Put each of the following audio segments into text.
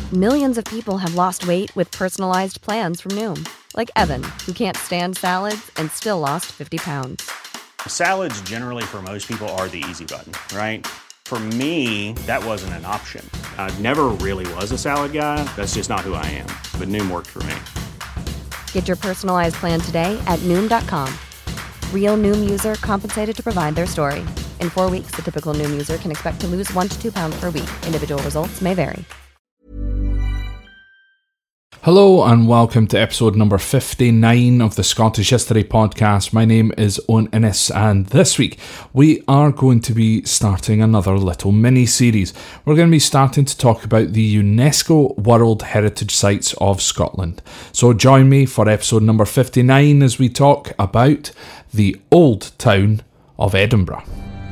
Millions of people have lost weight with personalized plans from Noom. Like Evan, who can't stand salads and still lost 50 pounds. Salads generally for most people are the easy button, right? For me, that wasn't an option. I never really was a salad guy. That's just not who I am. But Noom worked for me. Get your personalized plan today at Noom.com. Real Noom user compensated to provide their story. In 4 weeks, the typical Noom user can expect to lose 1 to 2 pounds per week. Individual results may vary. Hello and welcome to episode number 59 of the Scottish History Podcast. My name is Owen Innes, and this week we are going to be starting another little mini-series. We're going to be starting to talk about the UNESCO World Heritage Sites of Scotland. So join me for episode number 59 as we talk about the Old Town of Edinburgh.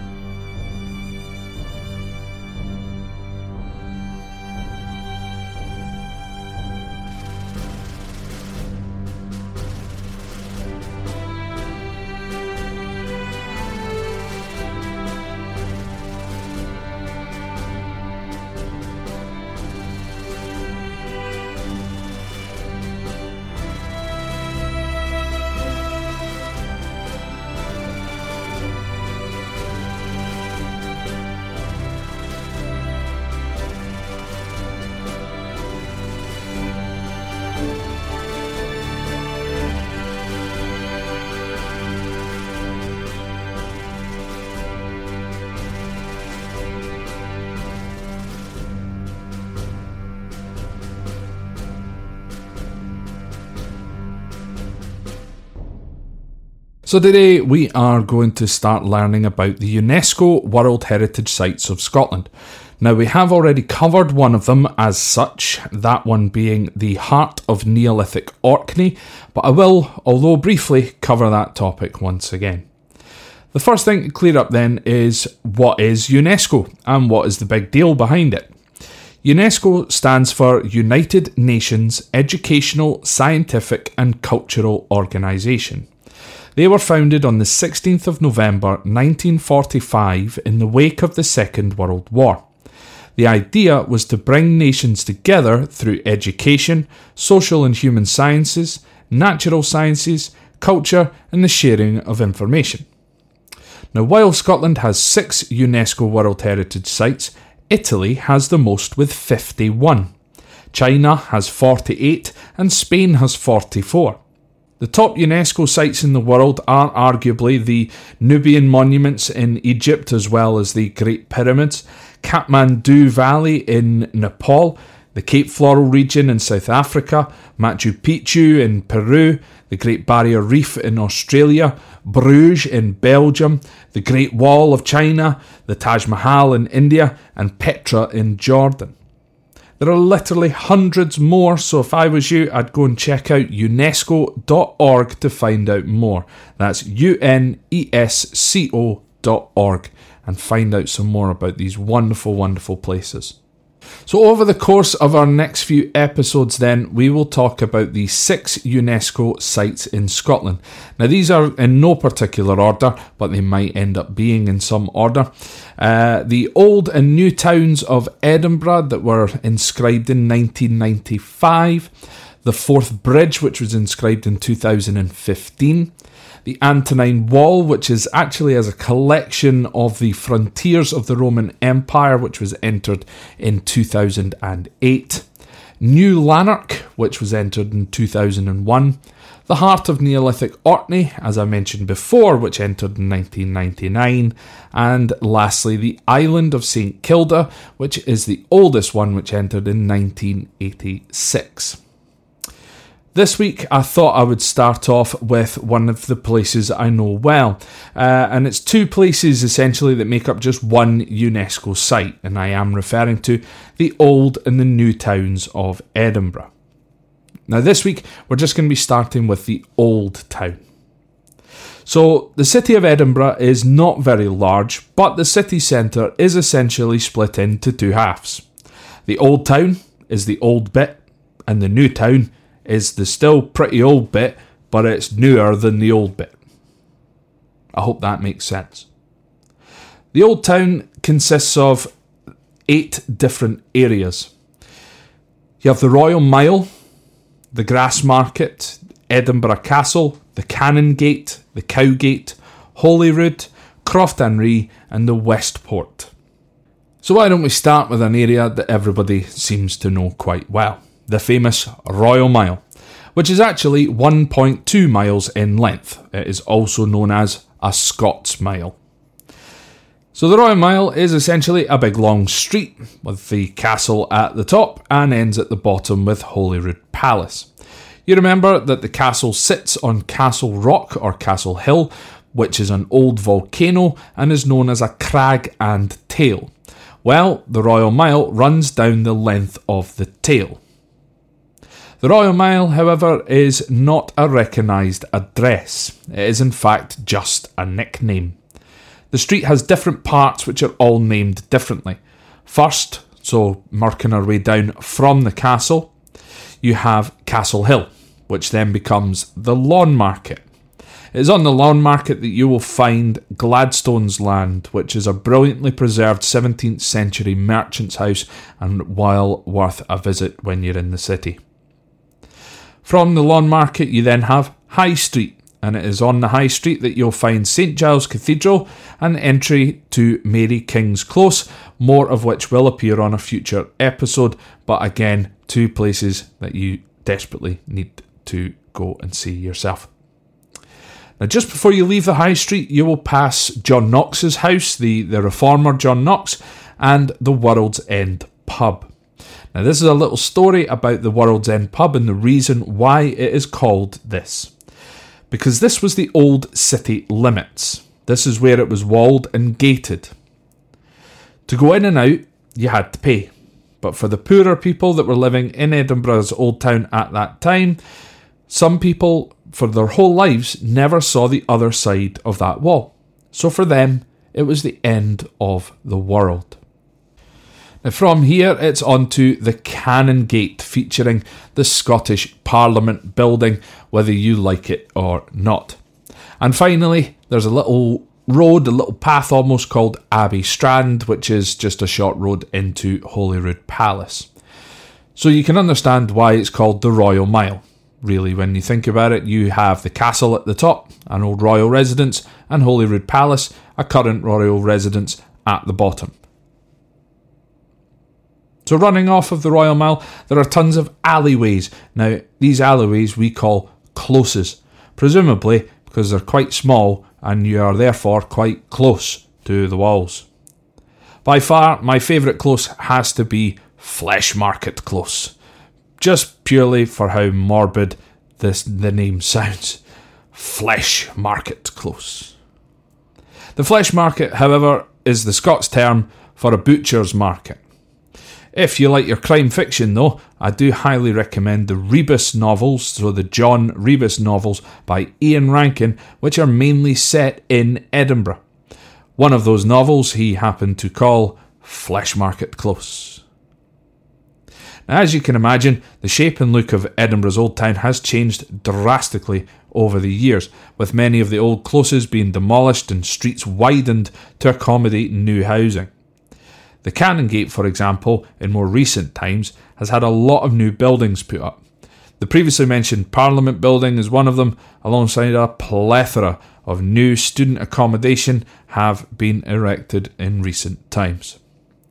So today we are going to start learning about the UNESCO World Heritage Sites of Scotland. Now we have already covered one of them as such, that one being the Heart of Neolithic Orkney, but I will, although briefly, cover that topic once again. The first thing to clear up then is what is UNESCO and what is the big deal behind it. UNESCO stands for United Nations Educational, Scientific and Cultural Organisation. They were founded on the 16th of November 1945 in the wake of the Second World War. The idea was to bring nations together through education, social and human sciences, natural sciences, culture and the sharing of information. Now, while Scotland has 6 UNESCO World Heritage Sites, Italy has the most with 51. China has 48 and Spain has 44. The top UNESCO sites in the world are arguably the Nubian monuments in Egypt as well as the Great Pyramids, Kathmandu Valley in Nepal, the Cape Floral region in South Africa, Machu Picchu in Peru, the Great Barrier Reef in Australia, Bruges in Belgium, the Great Wall of China, the Taj Mahal in India, and Petra in Jordan. There are literally hundreds more, so if I was you, I'd go and check out unesco.org to find out more. That's unesco.org and find out some more about these wonderful, wonderful places. So over the course of our next few episodes then, we will talk about the 6 UNESCO sites in Scotland. Now these are in no particular order, but they might end up being in some order. The old and new towns of Edinburgh that were inscribed in 1995. The Forth Bridge, which was inscribed in 2015. The Antonine Wall, which is actually as a collection of the frontiers of the Roman Empire, which was entered in 2008. New Lanark, which was entered in 2001. The Heart of Neolithic Orkney, as I mentioned before, which entered in 1999. And lastly, the Island of St Kilda, which is the oldest one, which entered in 1986. This week, I thought I would start off with one of the places I know well, and it's 2 places essentially that make up just one UNESCO site, and I am referring to the old and the new towns of Edinburgh. Now this week, we're just going to be starting with the old town. So the city of Edinburgh is not very large, but the city centre is essentially split into 2 halves. The old town is the old bit, and the new town is the still pretty old bit, but it's newer than the old bit. I hope that makes sense. The old town consists of 8 different areas. You have the Royal Mile, the Grassmarket, Edinburgh Castle, the Canongate, the Cowgate, Holyrood, Croft-and-Ree and the Westport. So why don't we start with an area that everybody seems to know quite well, the famous Royal Mile, which is actually 1.2 miles in length. It is also known as a Scots Mile. So the Royal Mile is essentially a big long street with the castle at the top and ends at the bottom with Holyrood Palace. You remember that the castle sits on Castle Rock or Castle Hill, which is an old volcano and is known as a crag and tail. Well, the Royal Mile runs down the length of the tail. The Royal Mile, however, is not a recognised address. It is in fact just a nickname. The street has different parts which are all named differently. First, so working our way down from the castle, you have Castle Hill, which then becomes the Lawn Market. It is on the Lawn Market that you will find Gladstone's Land, which is a brilliantly preserved 17th century merchant's house and well worth a visit when you're in the city. From the Lawn Market you then have High Street, and it is on the High Street that you'll find St Giles Cathedral and entry to Mary King's Close, more of which will appear on a future episode, but again, two places that you desperately need to go and see yourself. Now, just before you leave the High Street, you will pass John Knox's house, the reformer John Knox, and the World's End pub. Now, this is a little story about the World's End pub and the reason why it is called this. Because this was the old city limits. This is where it was walled and gated. To go in and out, you had to pay. But for the poorer people that were living in Edinburgh's Old Town at that time, some people, for their whole lives, never saw the other side of that wall. So for them, it was the end of the world. Now from here, it's on to the Canongate, featuring the Scottish Parliament building, whether you like it or not. And finally, there's a little road, a little path almost, called Abbey Strand, which is just a short road into Holyrood Palace. So you can understand why it's called the Royal Mile. Really, when you think about it, you have the castle at the top, an old royal residence, and Holyrood Palace, a current royal residence, at the bottom. So running off of the Royal Mile, there are tons of alleyways. Now, these alleyways we call closes, presumably because they're quite small and you are therefore quite close to the walls. By far, my favourite close has to be Flesh Market Close, just purely for how morbid the name sounds. Flesh Market Close. The Flesh Market, however, is the Scots term for a butcher's market. If you like your crime fiction though, I do highly recommend the Rebus novels, so the John Rebus novels by Ian Rankin, which are mainly set in Edinburgh. One of those novels he happened to call Flesh Market Close. Now, as you can imagine, the shape and look of Edinburgh's Old Town has changed drastically over the years, with many of the old closes being demolished and streets widened to accommodate new housing. The Canongate, for example, in more recent times, has had a lot of new buildings put up. The previously mentioned Parliament building is one of them, alongside a plethora of new student accommodation have been erected in recent times.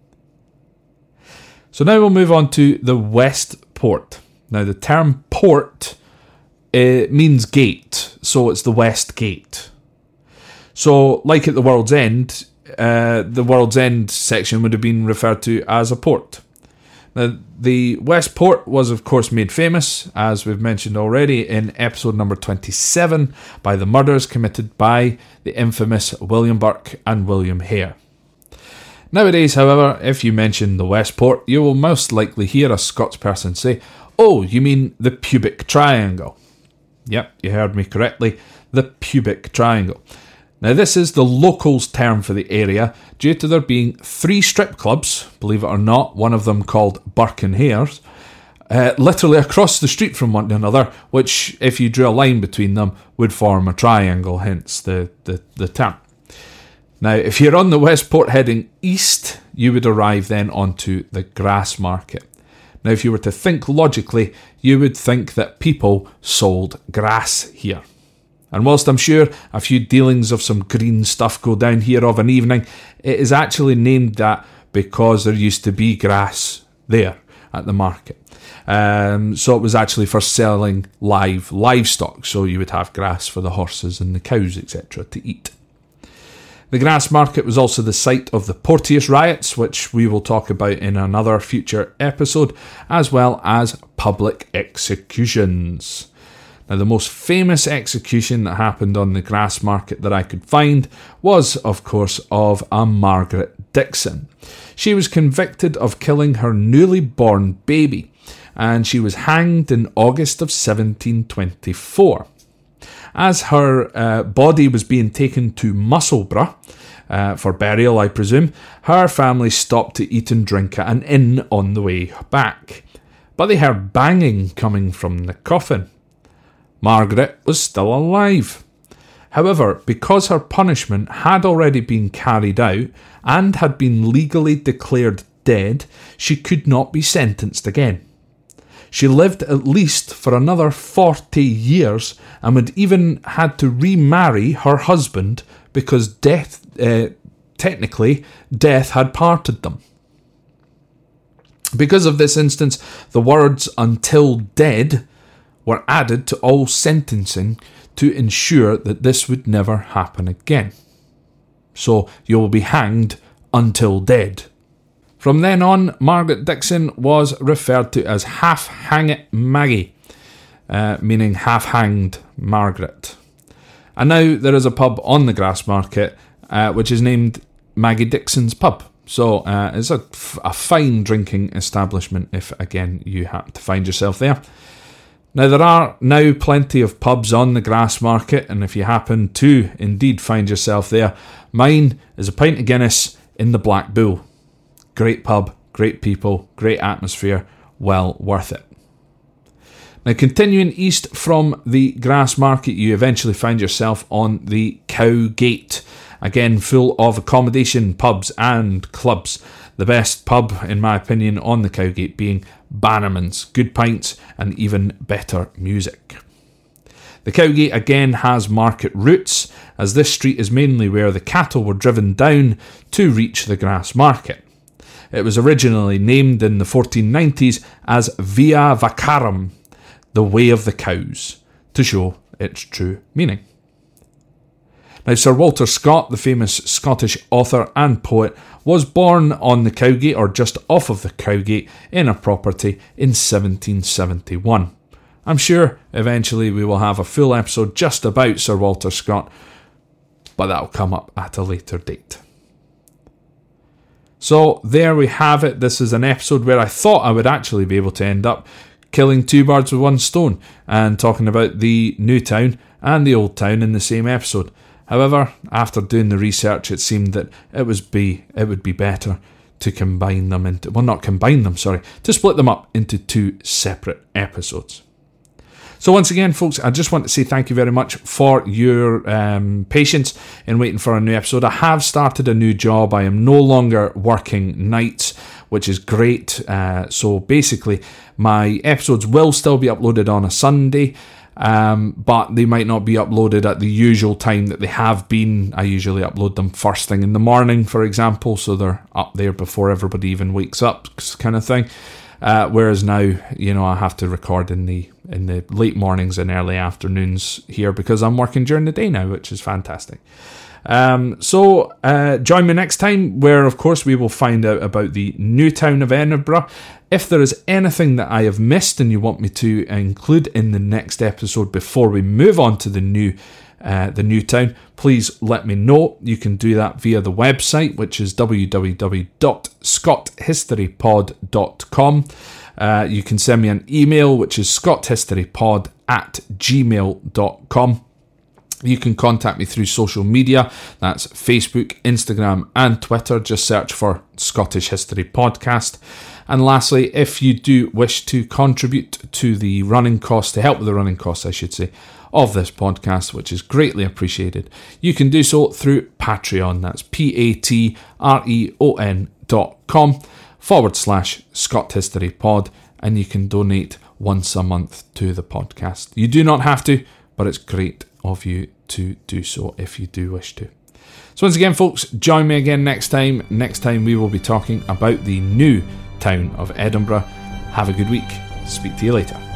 So now we'll move on to the Westport. Now the term port means gate, so it's the West Gate. So like at the World's End, the World's End section would have been referred to as a port. Now, the Westport was of course made famous, as we've mentioned already, in episode number 27 by the murders committed by the infamous William Burke and William Hare. Nowadays, however, if you mention the Westport, you will most likely hear a Scots person say, "Oh, you mean the pubic triangle?" Yep, you heard me correctly, the pubic triangle. Now this is the locals' term for the area due to there being 3 strip clubs, believe it or not, one of them called Burke and Hare's, literally across the street from one another, which if you drew a line between them would form a triangle, hence the term. Now if you're on the Westport heading east, you would arrive then onto the Grassmarket. Now, if you were to think logically, you would think that people sold grass here. And whilst I'm sure a few dealings of some green stuff go down here of an evening, it is actually named that because there used to be grass there at the market. So it was actually for selling livestock, so you would have grass for the horses and the cows, etc. to eat. The grass market was also the site of the Porteous riots, which we will talk about in another future episode, as well as public executions. Now, the most famous execution that happened on the grass market that I could find was, of course, of a Margaret Dixon. She was convicted of killing her newly born baby, and she was hanged in August of 1724. As her body was being taken to Musselburgh for burial, I presume, her family stopped to eat and drink at an inn on the way back. But they heard banging coming from the coffin. Margaret was still alive. However, because her punishment had already been carried out and had been legally declared dead, she could not be sentenced again. She lived at least for another 40 years and would even had to remarry her husband because technically death had parted them. Because of this instance, the words "until dead" were added to all sentencing to ensure that this would never happen again. So you will be hanged until dead. From then on, Margaret Dixon was referred to as Half-Hangit Maggie, meaning half-hanged Margaret. And now there is a pub on the grass market which is named Maggie Dixon's Pub. So it's a fine drinking establishment if, again, you happen to find yourself there. Now, there are now plenty of pubs on the grass market, and if you happen to indeed find yourself there, mine is a pint of Guinness in the Black Bull. Great pub, great people, great atmosphere, well worth it. Now, continuing east from the grass market, you eventually find yourself on the Cowgate. Again, full of accommodation, pubs and clubs. The best pub, in my opinion, on the Cowgate being Bannerman's. Good pints and even better music. The Cowgate again has market roots, as this street is mainly where the cattle were driven down to reach the grass market. It was originally named in the 1490s as Via Vacarum, the Way of the Cows, to show its true meaning. Now, Sir Walter Scott, the famous Scottish author and poet, was born on the Cowgate, or just off of the Cowgate, in a property in 1771. I'm sure eventually we will have a full episode just about Sir Walter Scott, but that'll come up at a later date. So there we have it. This is an episode where I thought I would actually be able to end up killing two birds with one stone and talking about the new town and the old town in the same episode. However, after doing the research, it seemed that it would be better to combine them into, to split them up into two separate episodes. So once again, folks, I just want to say thank you very much for your patience in waiting for a new episode. I have started a new job. I am no longer working nights, which is great. So basically, my episodes will still be uploaded on a Sunday, but they might not be uploaded at the usual time that they have been. I usually upload them first thing in the morning, for example, so they're up there before everybody even wakes up, kind of thing. Whereas now, I have to record in the late mornings and early afternoons here because I'm working during the day now, which is fantastic. So join me next time, where of course we will find out about the new town of Edinburgh. If there is anything that I have missed and you want me to include in the next episode before we move on to the new town, please let me know. You can do that via the website, which is www.scotthistorypod.com. You can send me an email, which is scotthistorypod@gmail.com. You can contact me through social media. That's Facebook, Instagram and Twitter. Just search for Scottish History Podcast. And lastly, if you do wish to contribute to the running costs, to help with the running costs, I should say, of this podcast, which is greatly appreciated, you can do so through Patreon. That's patreon.com/Scott History Pod. and you can donate once a month to the podcast. You do not have to, but it's great of you to do so if you do wish to. So once again, folks, join me again next time. Next time we will be talking about the new town of Edinburgh. Have a good week. Speak to you later.